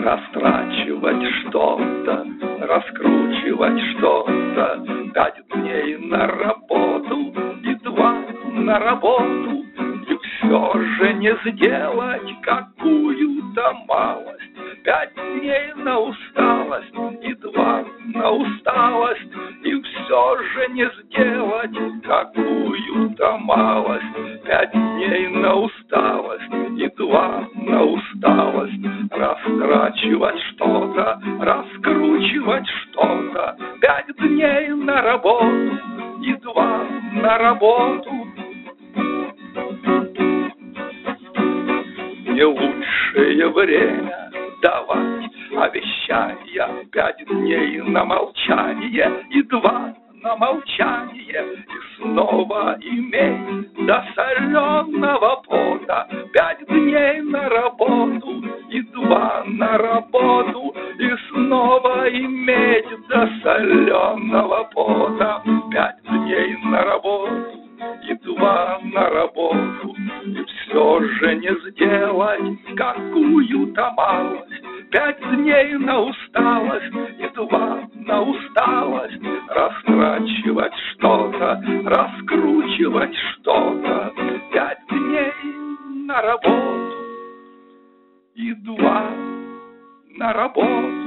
растрачивать что-то, раскручивать что-то. 5 дней на работу и 2 на работу, и все же не сделать какую-то малость. 5 дней на усталость и 2 на усталость, и все же не сделать какую-то малость. 5 дней на усталость и 2 на усталость, растрачивать что-то, раскручивать что-то. 5 дней на работу и 2 на работу. Не лучшее время давать обещания. 5 дней на молчание и 2 на молчание, и снова иметь до соленого пота. 5 дней на работу и 2 на работу, и снова иметь до соленого пота. 5 дней на работу и 2 на работу, и все же не сделать какую-то малость. 5 дней на усталость и 2 на усталость, растрачивать что-то, раскручивать что-то. 5 дней на работу и 2 на работу.